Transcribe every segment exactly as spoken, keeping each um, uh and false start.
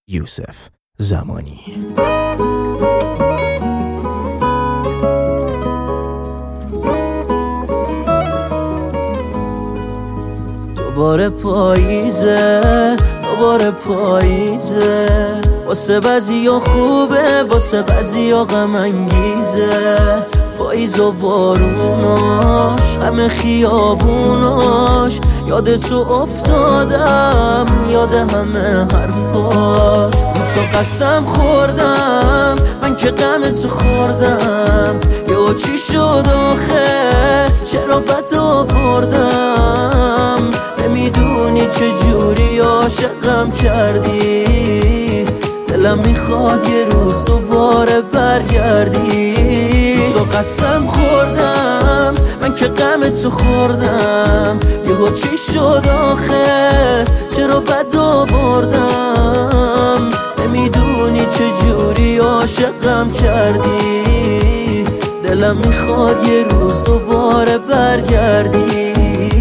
یوسف زمانی. دوباره پاییزه، دوباره پاییزه، واسه بعضیا خوبه، واسه بعضیا غم انگیزه. پاییز و باروناش، غم خیابوناش، یاد تو افتادم، یاد همه حرفات. تو قسم خوردم، من که غم تو خوردم. یه چی شد آخه، چرا بد آوردم؟ نمیدونی چجوری عاشقم کردی، دلم میخواد یه روز دوباره برگردی. تو قسم خوردم، من که غم تو خوردم. یهو چی شد آخه، چرا بد آوردم؟ نمیدونی چجوری عاشقم کردی، دلم میخواد یه روز دوباره برگردی.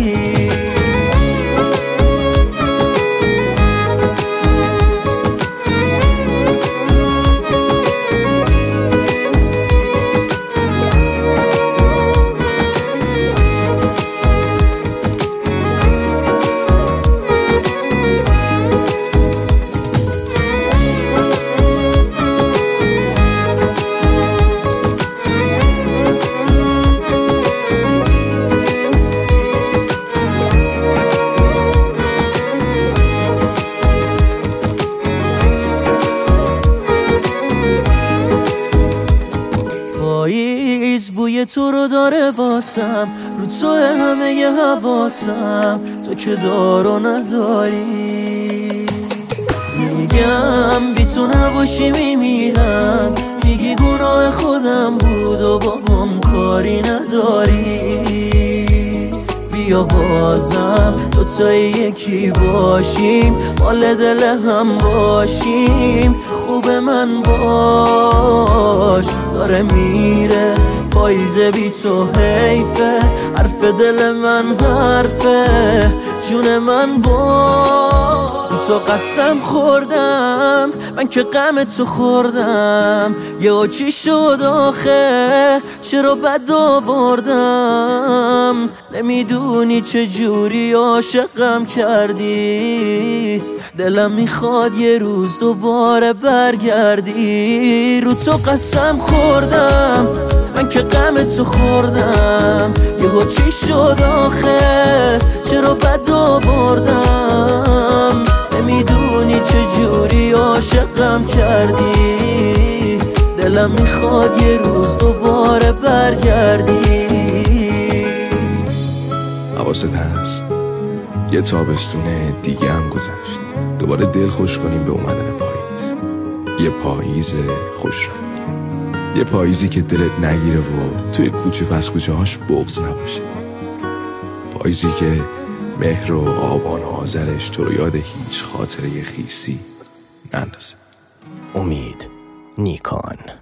پاییز بوی تو رو داره واسم، رو تو همه ی حواسم، تو که دارو نداری. میگم بی تو نباشی میمیرم، میگی گناه خودم بود و با هم کاری نداری. بیا بازم دوتایی یکی باشیم، مال دل هم باشیم. خوب من باش، داره میره پاییز بی تو حیفه. حرف دل من حرفه، جون من باش. تو قسم خوردم، من که غم تو خوردم. یه چی شد آخه، چرا بد آوردم؟ نمیدونی چجوری عاشقم کردی، دلم میخواد یه روز دوباره برگردی. رو تو قسم خوردم، من که غم تو خوردم. یهو چی شد آخه، چرا بد آوردم؟ نمیدونی چجوری عاشقم کردی، دلم میخواد یه روز دوباره برگردی. حواست هست یه تابستون دیگه هم گذشت، دوباره دل خوش کنیم به اومدن پاییز. یه پاییز خوش رنگ، یه پاییزی که دلت نگیره و توی کوچه پس کوچه هاش بغض نباشه. پاییزی که مهر و آبان و آذرش تو رو یاد هیچ خاطره خیسی نندازه. امید نیکان.